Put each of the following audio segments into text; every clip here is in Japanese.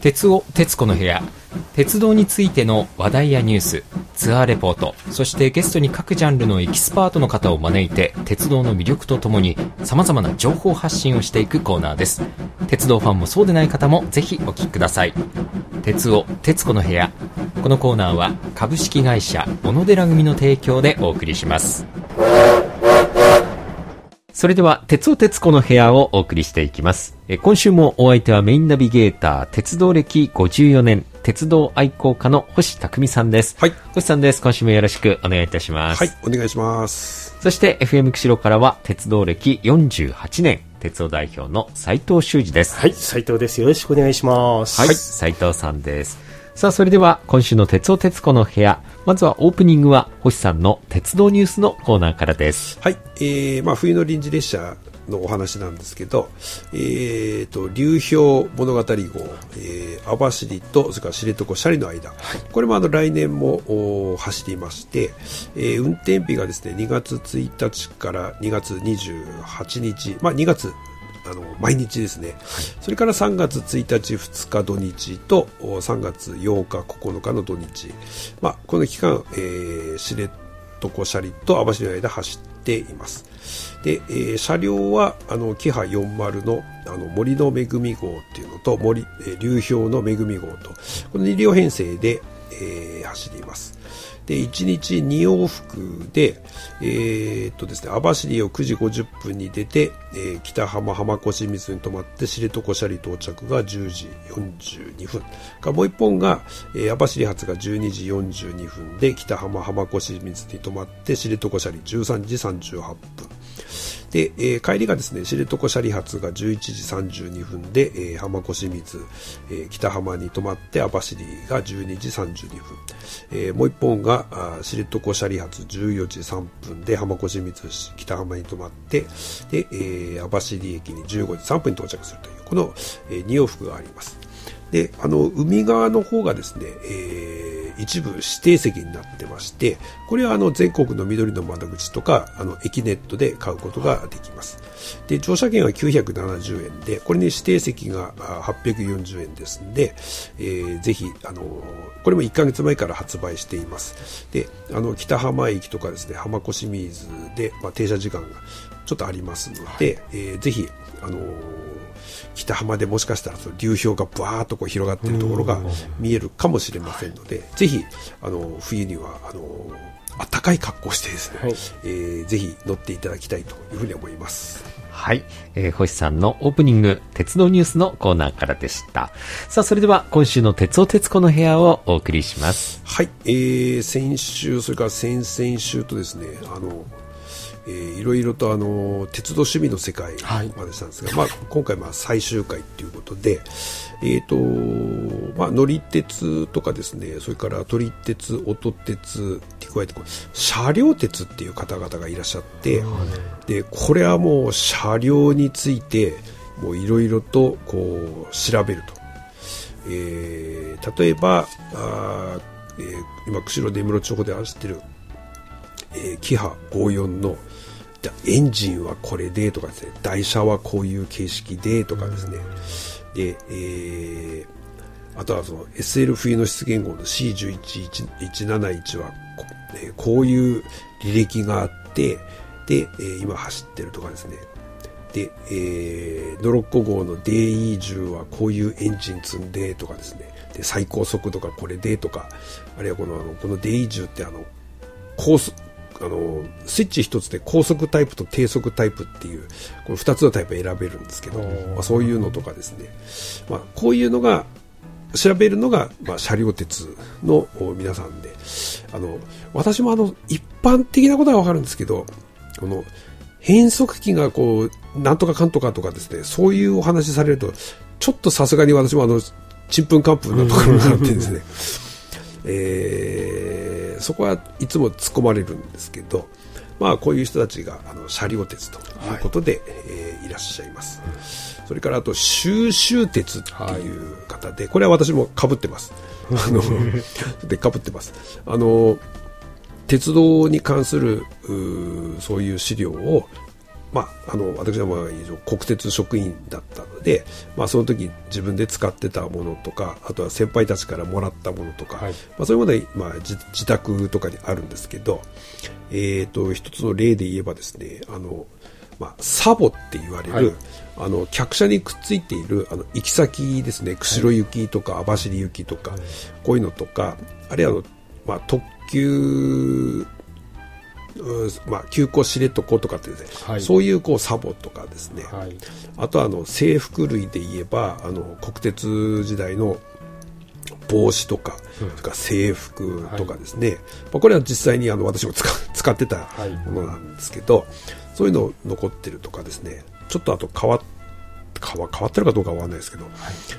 鉄尾鉄子の部屋、鉄道についての話題やニュース、ツアーレポート、そしてゲストに各ジャンルのエキスパートの方を招いて鉄道の魅力とともに様々な情報発信をしていくコーナーです。鉄道ファンもそうでない方もぜひお聞きください。鉄尾鉄子の部屋、このコーナーは株式会社小野寺組の提供でお送りします。それでは鉄尾鉄子の部屋をお送りしていきます。今週もお相手はメインナビゲーター、鉄道歴54年鉄道愛好家の星匠さんです。 はい、 星さんです。今週もよろしくお願いいたします。 はい、お願いします。 そして FM 釧路からは鉄道歴48年鉄道代表の斉藤修二です。 はい、斉藤です。よろしくお願いします。 はい、斉藤さんです。さあ、それでは今週の鉄尾鉄子の部屋、まずはオープニングは星さんの鉄道ニュースのコーナーからです。 はい、冬の臨時列車のお話なんですけど、流氷物語号、網走とそれから知床斜里の間、これも来年も走りまして、運転日がですね2月1日から2月28日、2月毎日ですね、それから3月1日2日土日と3月8日9日の土日、この期間、知床斜里と網走の間走っています。で、車両はキハ40の森の恵み号っていうのと流氷の恵み号とこの2両編成で、走ります。で1日2往復で、ですね、網走を9時50分に出て、北浜浜越水に止まって知床斜里到着が10時42分か、もう一本が、網走発が12時42分で北浜浜越水に止まって知床斜里13時38分で、帰りがですね知床斜里発が11時32分で、浜越水、北浜に止まって網走が12時32分、もう一本が知床斜里発14時3分で浜越水北浜に止まってで、網走駅に15時3分に到着するというこの、2往復があります。で海側の方がですね、一部指定席になってまして、これは全国の緑の窓口とか駅ネットで買うことができます。で乗車券は970円で、これに指定席が840円ですので、ぜひこれも1ヶ月前から発売しています。で北浜駅とかですね浜越水で、停車時間がちょっとありますので、ぜひ北浜でもしかしたらその流氷がバーッとこう広がっているところが見えるかもしれませんので、ぜひ冬には暖かい格好をしてですね、ぜひ乗っていただきたいというふうに思います。 はい、星さんのオープニング鉄道ニュースのコーナーからでした。さあ、それでは今週の鉄尾鉄子の部屋をお送りします。 はい、先週それから先々週とですねいろいろと鉄道趣味の世界までしたんですが、今回最終回ということで、乗り鉄とかですね、それから撮り鉄、音鉄に加えて車両鉄っていう方々がいらっしゃって、でこれはもう車両についてもういろいろとこう調べると、例えば今釧路根室地方で走ってるキハ54のエンジンはこれでとかですね、台車はこういう形式でとかですね、で、あとはその SL 冬の出現号の C11171 はこういう履歴があってで、今走ってるとかですね、で、ノロッコ号の DE10 はこういうエンジン積んでとかですね、で最高速度がこれでとか、あるいはこの DE10 って高速スイッチ一つで高速タイプと低速タイプっていうこの2つのタイプを選べるんですけど、そういうのとかですね、こういうのが調べるのが、車両鉄の皆さんで、私も一般的なことは分かるんですけど、この変速機がこうなんとかかんとかとかですね、そういうお話されるとちょっとさすがに私もちんぷんかんぷんなところがあってですねそこはいつも突っ込まれるんですけど、こういう人たちが車両鉄ということで、いらっしゃいます。それからあと収集鉄っていう方で、これは私も被ってますで被ってます。鉄道に関するそういう資料を、私は国鉄職員だったのので、その時自分で使ってたものとか、あとは先輩たちからもらったものとか、そういうものは、自宅とかにあるんですけど、一つの例で言えばですね、サボって言われる、客車にくっついている行き先ですね、釧路行きとか網走行きとか、こういうのとか、あるいは特急、急行知床とかってですね、そういうサボとかですね、あとは制服類で言えば国鉄時代の帽子とか、それから制服とかですね、これは実際に私も使ってたものなんですけど、そういうの残ってるとかですね、ちょっとあと変わってるかどうかわかんないですけど、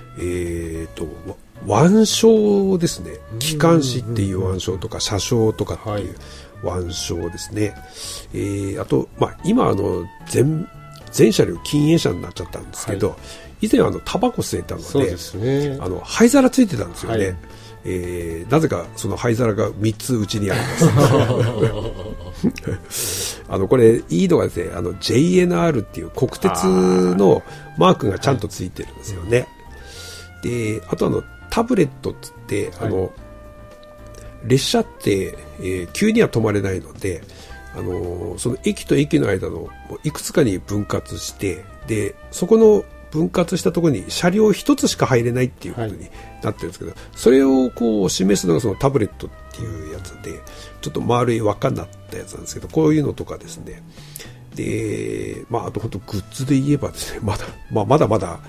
腕章ですね、機関士っていう腕章とか車掌とかっていう腕章ですね、あと、今全車両禁煙車になっちゃったんですけど、以前タバコ吸えたので、灰皿ついてたんですよね。なぜかその灰皿が3つうちにありますこれいいのがですね、JNR っていう国鉄のマークがちゃんとついてるんですよね。で、あとタブレットっつって、列車って、急には止まれないので、その駅と駅の間のいくつかに分割して、でそこの分割したところに車両一つしか入れないっていうことになってるんですけど、それを示すのがそのタブレットっていうやつで、ちょっと丸い輪っかになったやつなんですけど、こういうのとかですね。で、あと本当グッズで言えばですね、まだ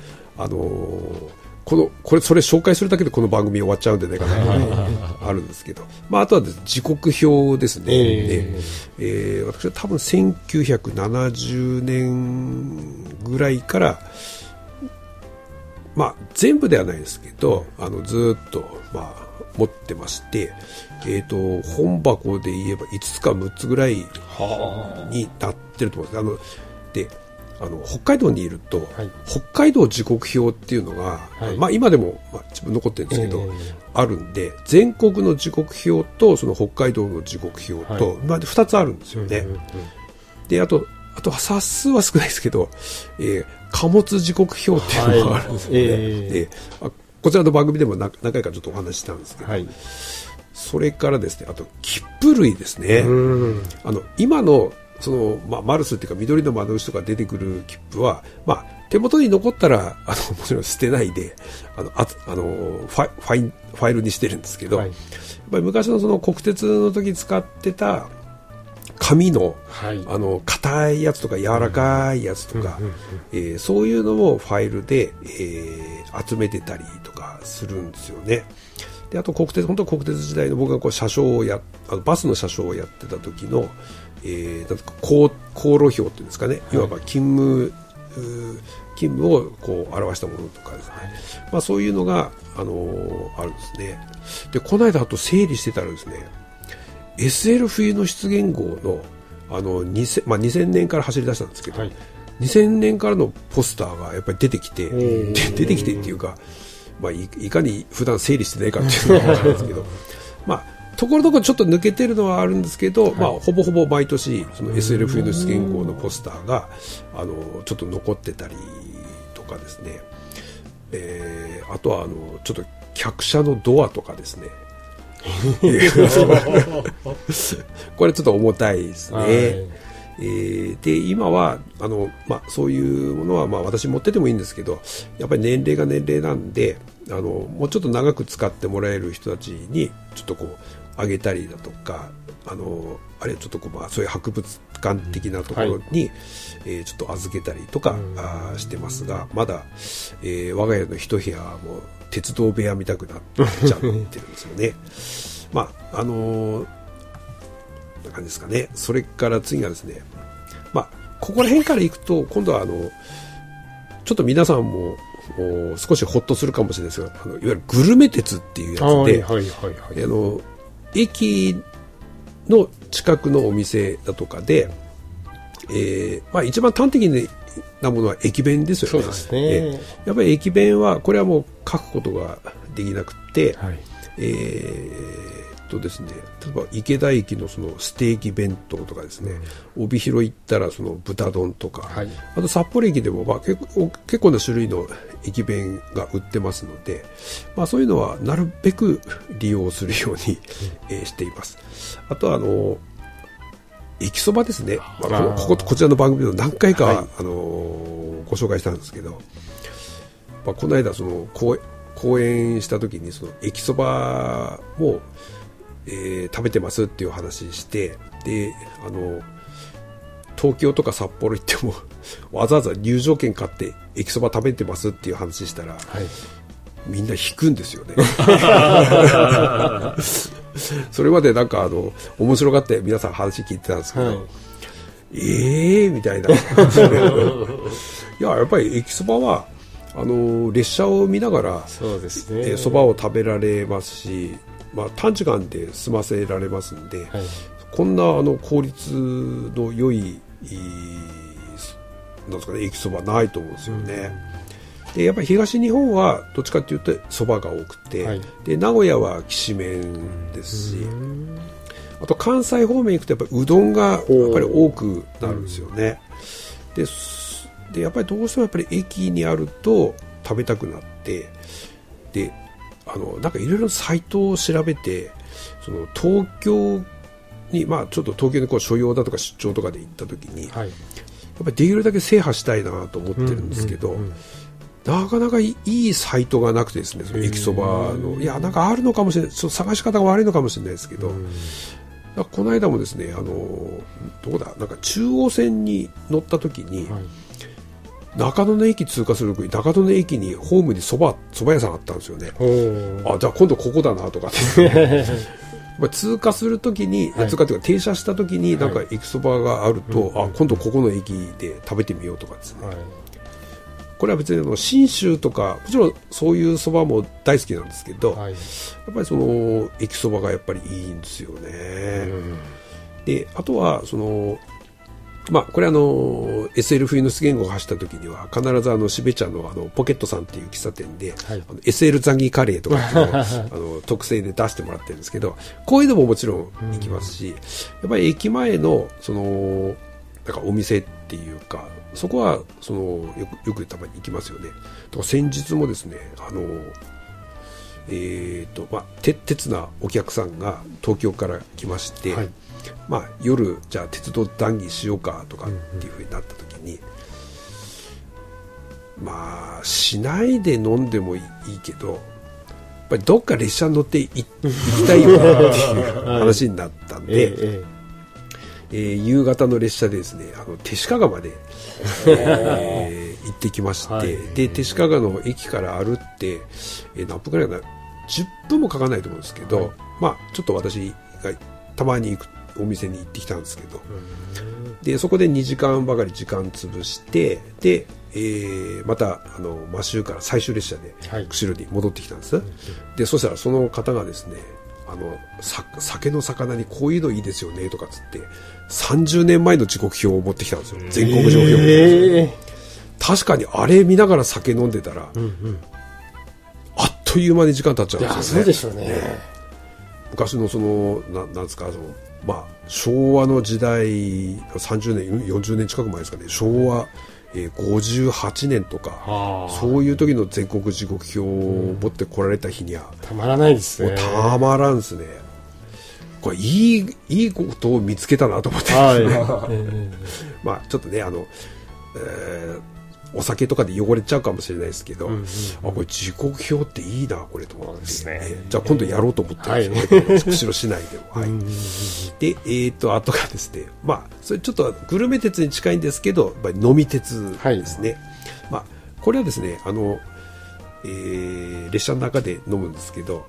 それ紹介するだけでこの番組終わっちゃうんじゃないかなあるんですけど、あとは時刻表ですね。私は多分1970年ぐらいから全部ではないですけど、ずっと持ってまして、本箱で言えば5つか6つぐらいになってると思うんです。で、北海道にいると、北海道時刻表っていうのが、今でも、自分残ってるんですけど、あるんで、全国の時刻表とその北海道の時刻表と、2つあるんですよね。で、あと冊数は少ないですけど、貨物時刻表っていうのがあるんですよね。こちらの番組でも何回かちょっとお話ししたんですけど、それからですね、あと切符類ですね。今のそのマルスっていうか緑の窓口とか出てくる切符は、手元に残ったらもちろん捨てないでファイルにしてるんですけど、やっぱり昔のその国鉄の時使ってた紙の硬いやつとか柔らかいやつとか、そういうのをファイルで、集めてたりとかするんですよね。で、あと本当国鉄時代の僕が車掌をバスの車掌をやってた時の、航路表っていうんですかね、いわば勤務を表したものとかですね、そういうのが、あるんですね。で、この間あと整理してたらですね、SL 冬の出現号の2000年から走り出したんですけど、2000年からのポスターがやっぱり出てきてっていうか、いかに普段整理してないかっていうのが分かるんですけど、ところどころちょっと抜けてるのはあるんですけど、ほぼほぼ毎年その SL 冬の出現号のポスターがちょっと残ってたりとかですね、あとはちょっと客車のドアとかですねこれちょっと重たいですね。で、今はそういうものは私持っててもいいんですけど、やっぱり年齢が年齢なんで、もうちょっと長く使ってもらえる人たちにちょっとあげたりだとか、あるいはちょっとそういう博物館的なところに、ちょっと預けたりとかしてますが、まだ、我が家の一部屋も鉄道部屋見たくなっちゃってるんですよね。な感じですかね。それから次がですね、ここら辺からいくと今度はちょっと皆さんも少しホッとするかもしれないですが、いわゆるグルメ鉄っていうやつで、駅の近くのお店だとかで、一番端的なものは駅弁ですよね。 そうですね。 やっぱり駅弁はこれはもう書くことができなくて、 ですね、例えば池田駅のそのステーキ弁当とかですね、帯広行ったらその豚丼とか、 はい、 あと札幌駅でも結構な種類の駅弁が売ってますので、そういうのはなるべく利用するように、しています。あとは駅そばですね、こちらの番組で何回か、はい、ご紹介したんですけど、この間その講演した時にその駅そばを、食べてますっていう話して、で東京とか札幌行ってもわざわざ入場券買って駅そば食べてますっていう話したら、はい、みんな引くんですよねそれまでなんか面白がって皆さん話聞いてたんですけど、はい、みたいないや、やっぱり駅そばは列車を見ながらそうですね、 そばを食べられますし、短時間で済ませられますんで、はい、こんな効率の良いなんですかね、駅そばないと思うんですよね。でやっぱり東日本はどっちかというとそばが多くて、はい、で名古屋はきしめんですし、あと関西方面行くとやっぱりうどんがやっぱり多くなるんですよね。でやっぱりどうしてもやっぱり駅にあると食べたくなって、でなんかいろいろサイトを調べて、その東京にちょっと東京に所用だとか出張とかで行った時に、はい、やっぱりできるだけ制覇したいなと思ってるんですけど、なかなかいいサイトがなくてですね、その駅そばのいやなんかあるのかもしれない、ちょっと探し方が悪いのかもしれないですけど、この間もですねどこだ、なんか中央線に乗った時に、はい、中野の駅通過する時に中野の駅にホームにそば屋さんあったんですよね。じゃあ今度ここだなとかって通過するときに、はい、通過というか停車したときになんか駅そばがあると、はい、今度ここの駅で食べてみようとかですね、はい、これは別に信州とかもちろんそういうそばも大好きなんですけど、はい、やっぱりその駅そばがやっぱりいいんですよね。であとはそのこれSL 冬の出現号が走った時には必ずしべ茶のポケットさんっていう喫茶店で、はい、SL ザンギカレーとかっていうのを特製で出してもらってるんですけど、こういうのももちろん行きますし、やっぱり駅前のそのなんかお店っていうか、そこはそのよくたまに行きますよね。とか先日もですね鉄なお客さんが東京から来まして、はい、夜じゃあ鉄道談義しようかとかっていう風になった時に、しないで飲んでもいいけどやっぱりどっか列車に乗って行きたいよなっていう話になったんで、夕方の列車でですね手鹿川まで、行ってきまして、はい、で手鹿川の駅から歩って何分くらいかな、10分もかかんないと思うんですけど、はい、ちょっと私がたまに行くお店に行ってきたんですけど、でそこで2時間ばかり時間潰して、で、また真州から最終列車で釧路に戻ってきたんです、はい、でそしたらその方がですね酒の魚にこういうのいいですよねとかつって30年前の時刻表を持ってきたんですよ、全国状況、確かにあれ見ながら酒飲んでたら、あっという間に時間経っちゃうんですよね。 いやそうでしょうね。 昔のそのなんですか、昭和の時代30年40年近く前ですかね、昭和58年とかそういう時の全国時刻表を持ってこられた日には、 たまらないですね。 もうたまらんですね。これいいことを見つけたなと思って、はい、ちょっとねお酒とかで汚れちゃうかもしれないですけど、これ時刻表っていいなこれと思って、じゃあ今度やろうと思ってるんですよね、釧路市内でも、はい、であとがですね、それちょっとグルメ鉄に近いんですけど飲み鉄ですね、はい、これはですね列車の中で飲むんですけど、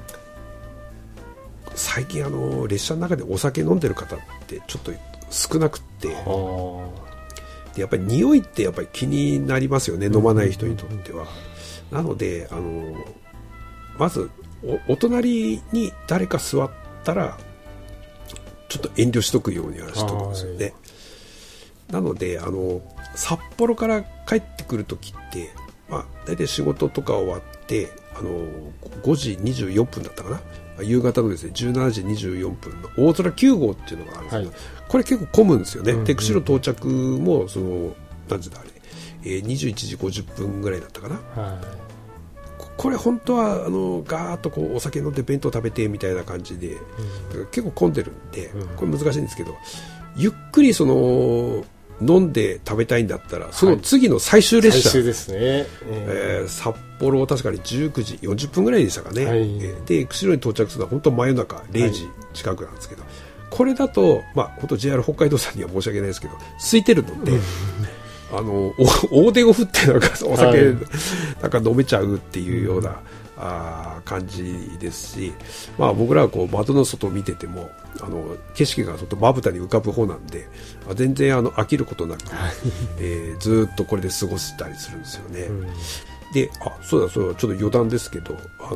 最近列車の中でお酒飲んでる方ってちょっと少なくって、やっぱり匂いってやっぱり気になりますよね、飲まない人にとっては。なのでまず お隣に誰か座ったらちょっと遠慮しとくようにはしとくんですよね。なので札幌から帰ってくるときって、大体仕事とか終わって 5時24分だったかな、夕方のですね17時24分の大空9号っていうのがあるんですけど、これ結構混むんですよね。で釧路到着も何時だあれ、21時50分ぐらいだったかな。これ本当はガーッとこうお酒飲んで弁当食べてみたいな感じで、結構混んでるんで、これ難しいんですけど、ゆっくり飲んで食べたいんだったらその次の最終列車、 最終ですね。 札幌確かに19時40分ぐらいでしたかね。で釧路に到着するのは本当真夜中0時近くなんですけど、これだと本当 JR 北海道さんには申し訳ないですけど空いてるので、大手を振ってなんかお酒なんか飲めちゃうっていうような感じですし、僕らはこう窓の外を見てても景色がちょっとまぶたに浮かぶ方なんで全然飽きることなく、ずっとこれで過ごしたりするんですよね。でそうだちょっと余談ですけど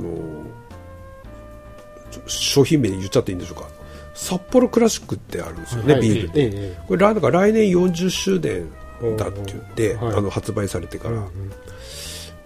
商品名で言っちゃっていいんでしょうか。札幌クラシックってあるんですよね、ビールで。これなんか来年40周年だって言って発売されてから、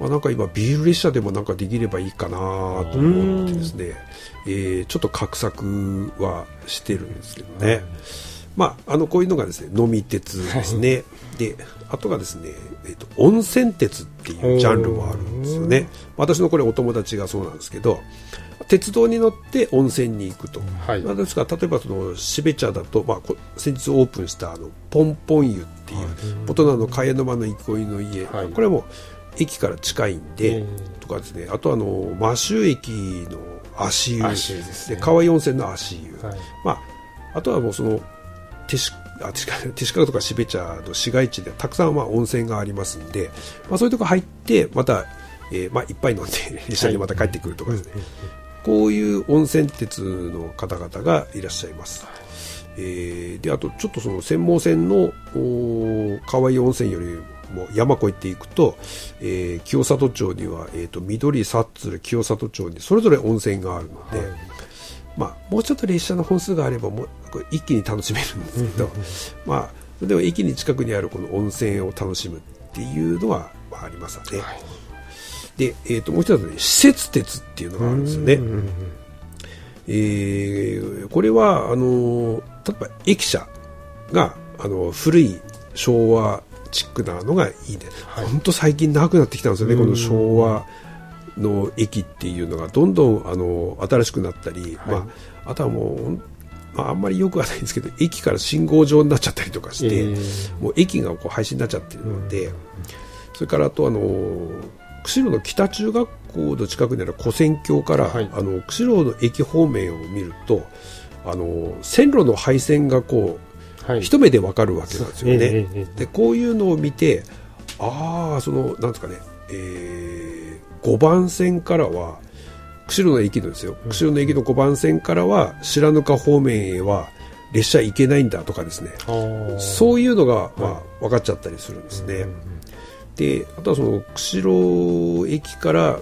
なんか今ビール列車でもなんかできればいいかなと思ってですね、ちょっと画策はしてるんですけどね。こういうのがですね飲み鉄ですね。であとがですね、温泉鉄っていうジャンルもあるんですよね。私のこれお友達がそうなんですけど、鉄道に乗って温泉に行くと。ですから例えば標茶だと、先日オープンしたポンポン湯っていう大人の茅沼の憩いの家、これも駅から近いんで、とかですね、あと摩周駅の足湯で川井温泉の足湯、あとはもう勅使河とか標茶の市街地でたくさん温泉がありますんで、そういうとこ入ってまた、いっぱい飲んで列車にまた帰ってくるとかですね、こういう温泉鉄の方々がいらっしゃいます。であとちょっと専門線の川井温泉よりも山越えていくと、清里町には、緑サッツル清里町にそれぞれ温泉があるので、もうちょっと列車の本数があればもう一気に楽しめるんですけど、でも駅に近くにあるこの温泉を楽しむっていうのはありますね。で、もう一つね、施設鉄っていうのがあるんですよね。これは例えば駅舎が古い昭和チックなのがいいね。本当最近なくなってきたんですよね。この昭和の駅っていうのがどんどん新しくなったり、あとはもうあんまりよくはないんですけど、駅から信号場になっちゃったりとかして、もう駅が廃止になっちゃってるので、それからあと釧路の北中学校の近くにある古仙橋から、釧路の駅方面を見ると線路の配線がこう、一目でわかるわけなんですよね。でこういうのを見てなんですかね、5番線からは釧路の駅のですよ、釧路の駅の5番線からは白糠方面へは列車行けないんだとかですね、そういうのが、分かっちゃったりするんですね。であとは釧路駅から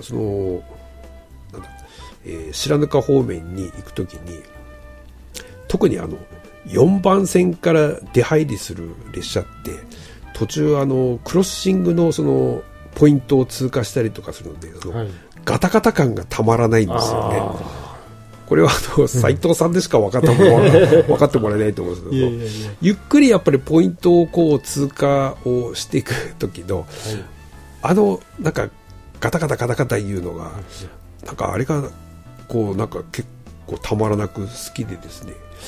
白糠方面に行くときに特に4番線から出入りする列車って途中クロッシングのポイントを通過したりとかするのでガタガタ感がたまらないんですよね。これは斉藤さんでしか分かってもらえないと思うんですけど、ゆっくりやっぱりポイントをこう通過をしていく時の、なんかガタガタガタガタいうのがなんかあれがこうなんか結構たまらなく好きでですね、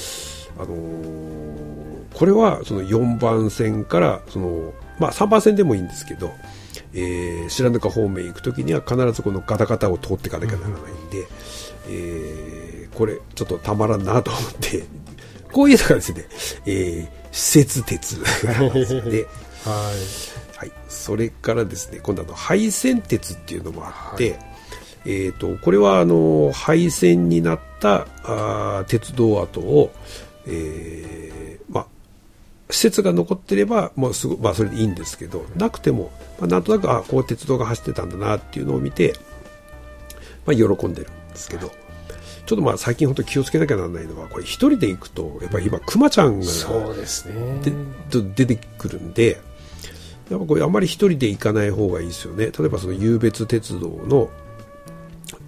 これは4番線から3番線でもいいんですけど、白糠方面行く時には必ずこのガタガタを通っていかなきゃならないんで、これちょっとたまらんなと思ってこういうのがですね、施設鉄なんですよね。それからですね、今度廃線鉄っていうのもあって、これは廃線になった鉄道跡を、施設が残ってればもうそれでいいんですけど、なくても、なんとなくこう鉄道が走ってたんだなっていうのを見て、喜んでるんですけど、ちょっと最近本当に気をつけなきゃならないのは、これ一人で行くとやっぱり今クマちゃんが出てくるんで、やっぱこれあんまり一人で行かない方がいいですよね。例えば湧別鉄道の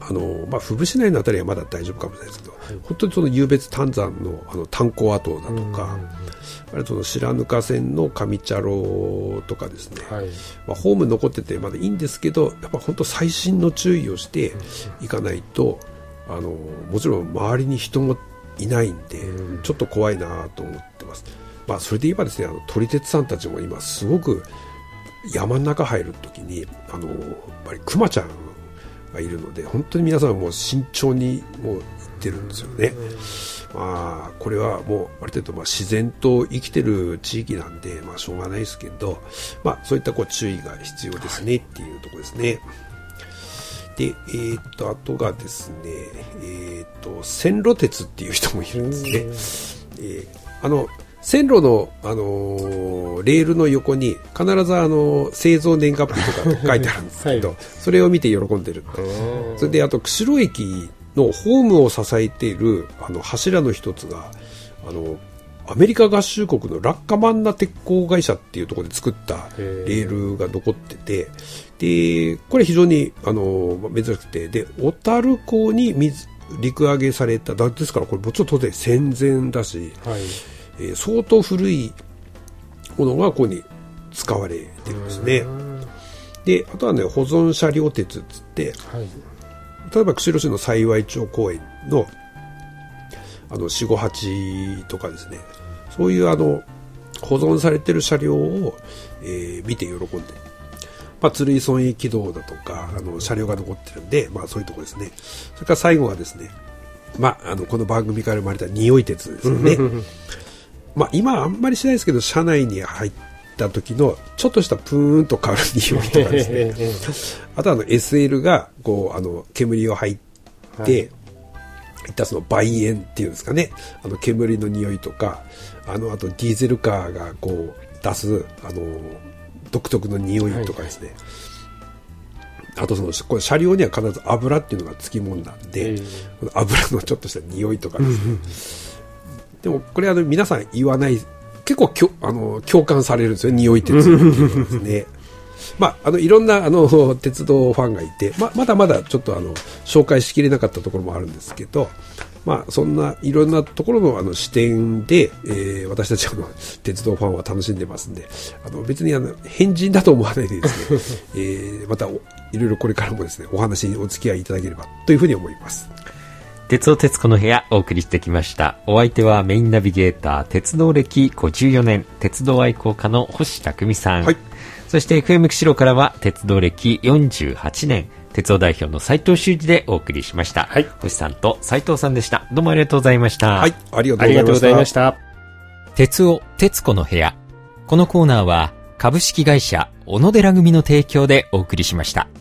府部市内のあたりはまだ大丈夫かもしれないですけど、本当にその湧別丹山の炭鉱跡だとか、あるいはその白糠線の上茶路とかですね、ホーム残っててまだいいんですけど、やっぱ本当細心の注意をしていかないと、もちろん周りに人もいないんで、ちょっと怖いなと思ってます。それで言えばですね、撮り鉄さんたちも今すごく山の中入るときにやっぱりクマちゃんがいるので、本当に皆さんもう慎重にもう行ってるんですよね。これはもうある程度自然と生きてる地域なんで、しょうがないですけど、そういった注意が必要ですねっていうところですね。で、あとがですね、線路鉄っていう人もいるんですね。線路の、レールの横に必ず製造年月日とか書いてあるんですけど、それを見て喜んでる。それであと釧路駅のホームを支えている柱の一つがアメリカ合衆国のラッカマンナ鉄工会社っていうところで作ったレールが残ってて、でこれ非常に珍しくて、で小樽港に陸揚げされたですから、これもちろん当然戦前だし、相当古いものがここに使われてるんですね。であとはね、保存車両鉄っつって、例えば釧路市の幸町公園の四五八とかですね、そういう保存されてる車両を、見て喜んで、鶴井村営軌道だとか車両が残ってるんで、そういうところですね。それから最後はですね、この番組から生まれた匂い鉄ですよね。今あんまりしないですけど、車内に入った時のちょっとしたプーンと香る匂いとかですねあとSL がこう煙を吐いて、いったその梅煙っていうんですかね、煙の匂いとか、あとディーゼルカーがこう出す独特の匂いとかですね、あとこれ車両には必ず油っていうのがつきもんなんで、この油のちょっとした匂いとかですねでもこれ皆さん言わない、結構共感されるんですよ、匂い鉄っていうのですねいろんな鉄道ファンがいて、まだまだちょっと紹介しきれなかったところもあるんですけど、そんないろんなところの視点で、私たち鉄道ファンは楽しんでますんで、別に変人だと思わないでですね、またいろいろこれからもですね、お話にお付き合いいただければというふうに思います。 鉄道徹子の部屋、お送りしてきました。お相手はメインナビゲーター、鉄道歴54年、鉄道愛好家の星匠さん。そして FM 釧路からは鉄道歴48年、鉄道代表の斉藤修二でお送りしました。星さんと斉藤さんでした。どうもありがとうございました。 ありがとうございました。 鉄道徹子の部屋。このコーナーは株式会社小野寺組の提供でお送りしました。